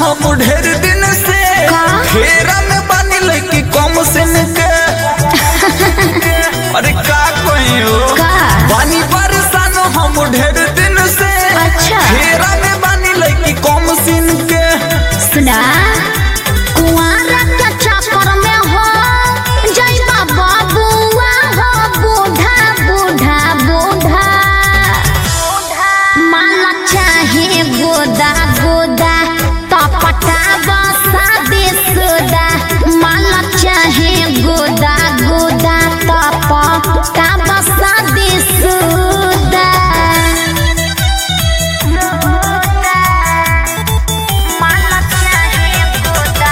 हम ढेर दिन से घेरा में बानी लड़की कम से के अरे का कोई हो बानी परेशान हम ढेर दिन से घेरा में बानी लड़की कम से के सुना कुंवारा के चक्कर में हो जइबा बाबुआ हो बूढ़ा बूढ़ा बूढ़ा माला चाहे गोदा गोदा तपटा बसा दे सुदा माला चाहे गोदा गोदा तपटा बसा दे सुदा माला चाहे गोदा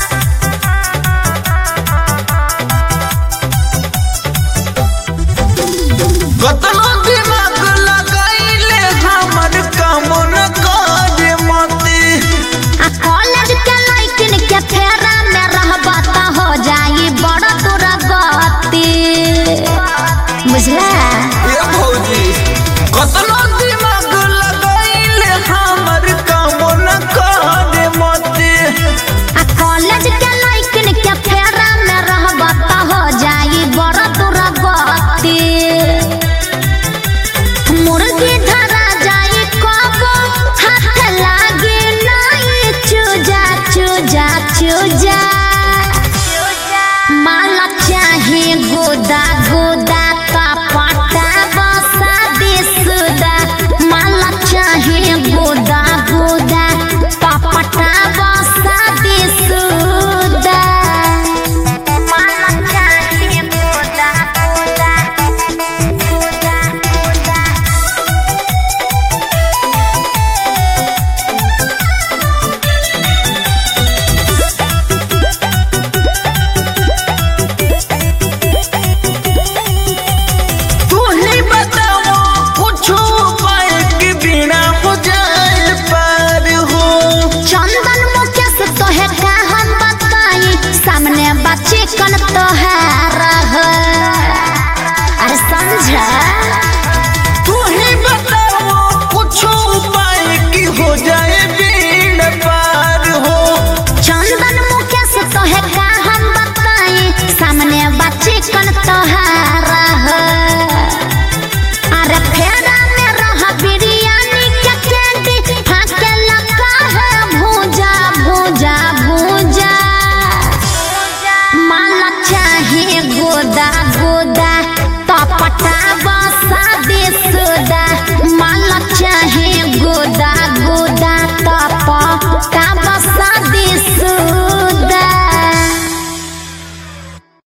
कतना दिमाग लगाइले हमर काम न करे मते कॉलेज के लइकन के फेरा में रहबा त हो जाई बड़ दुर्गति बुझला ए भौजी कतना दिमाग लगाइले हमर काम न करे मते कॉलेज के लइकन के फेरा में रहबा त हो जाई बड़ दुर्गति मुर्गी धरा जाई कब हाथ लागे नहीं चूजा चूजा चूजा माला चाहे गोदा गोदा तपटा बसा दे सुदा माला चाहे गोदा गोदा तपटा बसा दे सुदा माला चाहे गोदा गोदा गोदा गोदा तू ही बताओ कुछ उपाय के बिना हो जाए पार हो चंदन मुकेश तोहे का हम बताई सामने बच्चे कन तोहार हो अरे समझा तू ही बताओ कुछ उपाय की हो जाए बिना पार हो चंदन मुकेश तोहे का हम बताई सामने बच्चे कन तोहार हो अरे फेरा में रह बिरयानी के कैंडी फाके लगा है भूजा भूजा भूजा माला चाहे गोदा गोदा